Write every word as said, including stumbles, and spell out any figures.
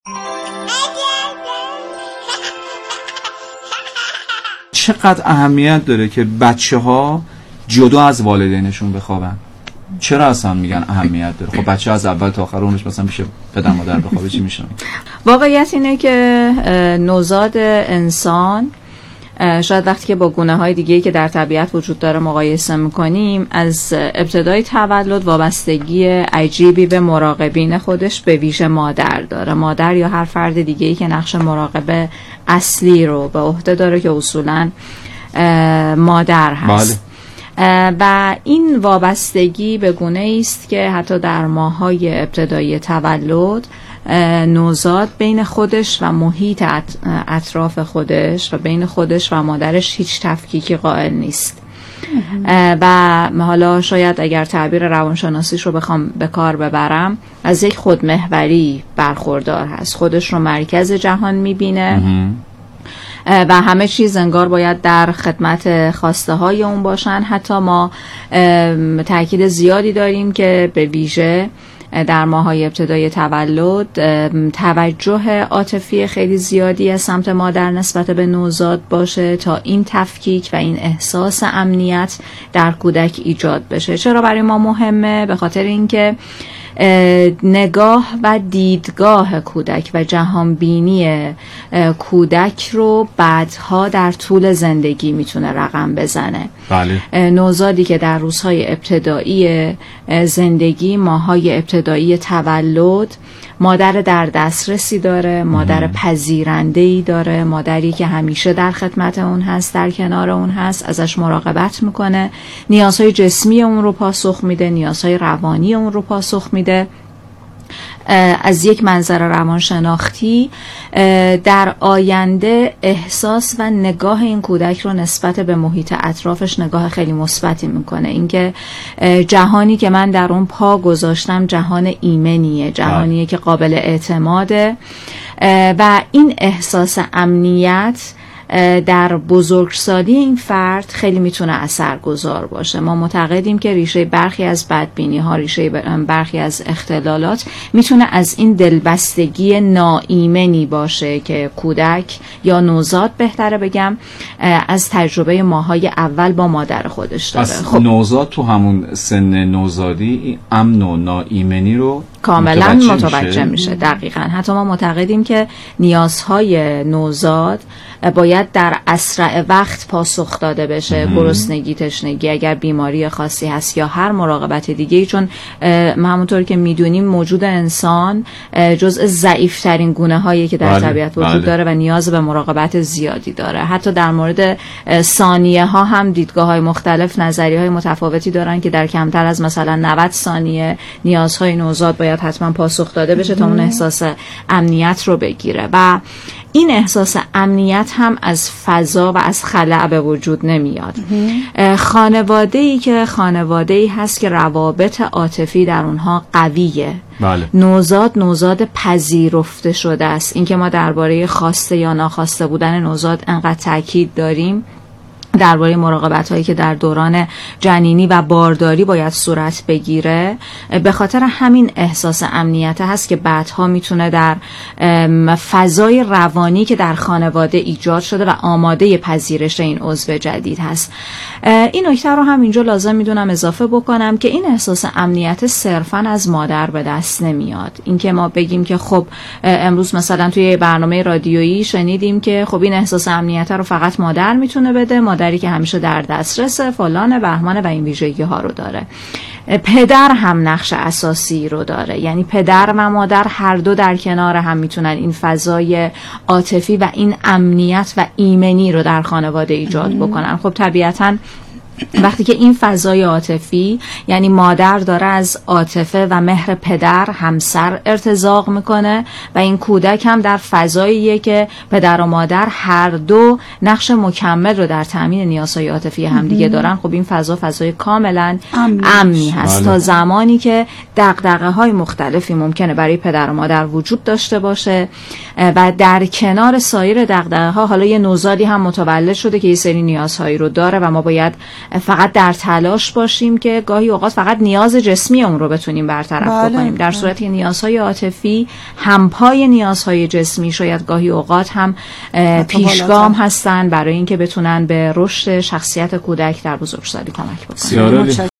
چقدر اهمیت داره که بچه ها جدا از والدینشون بخوابن؟ چرا اصلا میگن اهمیت داره؟ خب بچه از اول تا آخر عمرش مثلا پیش پدر مادر بخوابه چی میشه؟ واقعیت اینه که نوزاد انسان شاید وقتی که با گونه های دیگه‌ای که در طبیعت وجود داره مقایسه میکنیم، از ابتدای تولد وابستگی عجیبی به مراقبین خودش به ویژه مادر داره. مادر یا هر فرد دیگه‌ای که نقش مراقب اصلی رو به عهده داره که اصولاً مادر هست. بله. و این وابستگی به گونه است که حتی در ماه‌های ابتدایی تولد نوزاد بین خودش و محیط اطراف خودش و بین خودش و مادرش هیچ تفکیکی قائل نیست. و حالا شاید اگر تعبیر روانشناسیش رو بخوام به کار ببرم، از یک خودمحوری برخوردار هست. خودش رو مرکز جهان میبینه و همه چیز انگار باید در خدمت خواسته های اون باشن. حتی ما تاکید زیادی داریم که به ویژه در ماهای ابتدای تولد توجه عاطفی خیلی زیادی از سمت مادر نسبت به نوزاد باشه تا این تفکیک و این احساس امنیت در کودک ایجاد بشه. چرا برای ما مهمه؟ به خاطر اینکه نگاه و دیدگاه کودک و جهانبینی کودک رو بعدها در طول زندگی میتونه رقم بزنه. بله. نوزادی که در روزهای ابتدایی زندگی، ماهای ابتدایی تولد، مادر در دسترسی داره، مادر پذیرنده‌ای داره، مادری که همیشه در خدمت اون هست، در کنار اون هست، ازش مراقبت میکنه، نیازهای جسمی اون رو پاسخ میده، نیازهای روانی اون رو پاسخ میده. از یک منظر روانشناختی در آینده احساس و نگاه این کودک رو نسبت به محیط اطرافش نگاه خیلی مثبتی میکنه. اینکه جهانی که من در اون پا گذاشتم جهان ایمنیه، جهانیه که قابل اعتماده و این احساس امنیت در بزرگسالی این فرد خیلی میتونه اثرگذار باشه. ما معتقدیم که ریشه برخی از بدبینی ها، ریشه برخی از اختلالات میتونه از این دلبستگی ناایمنی باشه که کودک یا نوزاد بهتره بگم از تجربه ماهای اول با مادر خودش داره. خب نوزاد تو همون سن نوزادی امن و ناایمنی رو کاملا متوجه, متوجه میشه. میشه دقیقاً. حتی ما معتقدیم که نیازهای نوزاد باید در اسرع وقت پاسخ داده بشه. گرسنگی، تشنگی، اگر بیماری خاصی هست یا هر مراقبت دیگه‌ای، چون همونطور که میدونیم موجود انسان جزء ضعیف‌ترین گونه‌هایی که در طبیعت وجود بله. داره و نیاز به مراقبت زیادی داره. حتی در مورد ثانیه ها هم دیدگاه‌های مختلف، نظریه‌های متفاوتی دارن که در کمتر از مثلا نود ثانیه نیازهای نوزاد باید حتما پاسخ داده بشه تا اون احساس امنیت رو بگیره. و این احساس امنیت هم از فضا و از خلأ به وجود نمیاد. خانواده‌ای که خانواده‌ای هست که روابط عاطفی در اونها قویه. بله. نوزاد نوزاد پذیرفته شده است. اینکه ما درباره خواسته یا ناخواسته بودن نوزاد انقدر تاکید داریم، درباره مراقبت هایی که در دوران جنینی و بارداری باید صورت بگیره، به خاطر همین احساس امنیت هست که بعدها میتونه در فضای روانی که در خانواده ایجاد شده و آماده پذیرش این عضو جدید هست. این نکته رو هم اینجا لازم میدونم اضافه بکنم که این احساس امنیت صرفاً از مادر به دست نمیاد. اینکه ما بگیم که خب امروز مثلا توی برنامه رادیویی شنیدیم که خب این احساس امنیت رو فقط مادر میتونه بده، مادری که همیشه در دسترس فلان بهمانه و این ویژگی ها رو داره. پدر هم نقش اساسی رو داره، یعنی پدر و مادر هر دو در کنار هم میتونن این فضای عاطفی و این امنیت و ایمنی رو در خانواده ایجاد بکنن. خب طبیعتاً وقتی که این فضای عاطفی، یعنی مادر داره از عاطفه و مهر پدر همسر ارتزاق میکنه و این کودک هم در فضاییه که پدر و مادر هر دو نقش مکمل رو در تامین نیازهای عاطفی همدیگه دارن، خب این فضا فضای کاملا امنی هست. بله. تا زمانی که دغدغه های مختلفی ممکنه برای پدر و مادر وجود داشته باشه و در کنار سایر دغدغه ها حالا یه نوزادی هم متولد شده که یه سری نیازهایی رو داره و ما باید فقط در تلاش باشیم که گاهی اوقات فقط نیاز جسمی اون رو بتونیم برطرف بله. بکنیم، در صورتی که نیازهای عاطفی همپای نیازهای جسمی شاید گاهی اوقات هم پیشگام هستن برای اینکه بتونن به رشد شخصیت کودک در بزرگسالی کمک بکنن. سیاره